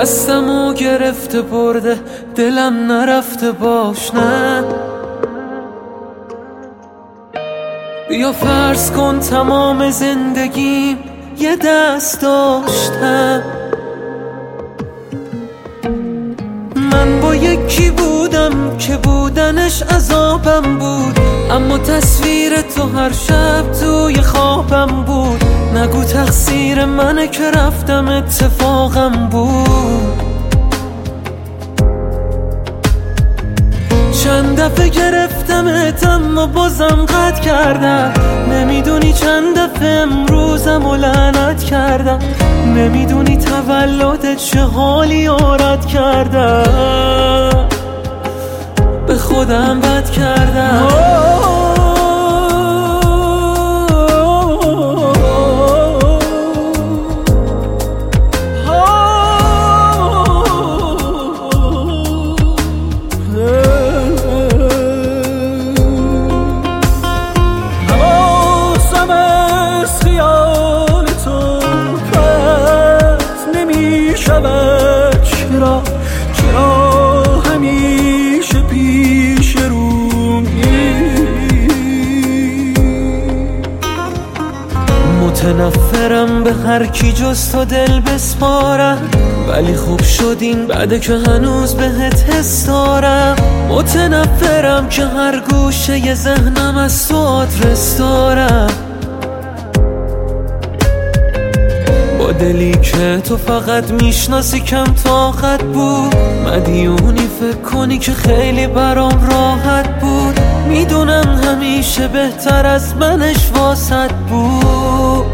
دستمو گرفته برده دلم نرفته باش نه. بیا فرض کن تمام زندگیم یه دست داشتم. من با یکی بودم که بودنش عذابم بود، اما تصویر تو هر شب توی خوابم بود. نگو تقصیر منه که رفتم اتفاقم بود. چند دفعه گرفتمت اما بازم قطع کردم. نمیدونی چند دفعه امروزم و لعنت کردم. نمیدونی تولدت چه حالی آرد کردم. به خودم بد کردم. چرا همیشه پیش رومی؟ متنفرم به هر کی جز تو دل بسپارم، ولی خوب شدین بعد که هنوز بهت حس دارم. متنفرم که هر گوشه ی ذهنم از تو آدرس دارم. با دلی که تو فقط میشناسی کم طاقت بود. مدیونی فکر کنی که خیلی برام راحت بود. میدونم همیشه بهتر از منش واسط بود.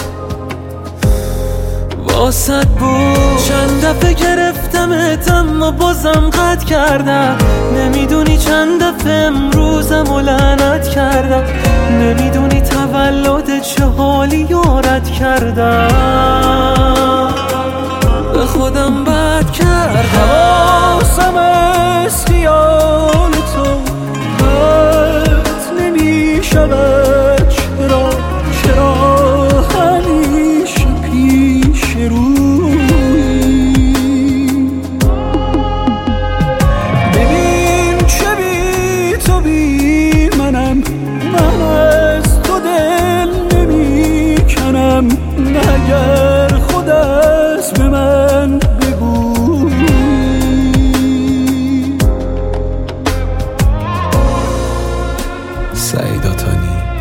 چند دفعه گرفتمت اما بازم قطع کردم. نمیدونی چند دفعه امروزم و لعنت کردم. نمیدونی تولدت چه حالی یارت کردم. به خودم بد کردم. حواسم از خیال تو قطع نمیشود. چرا همیشه پیش روی؟ ببین چه بی تو بی منم. من از تو دل نمی کنم. اگر خود از به من بگو. سعید آتانی.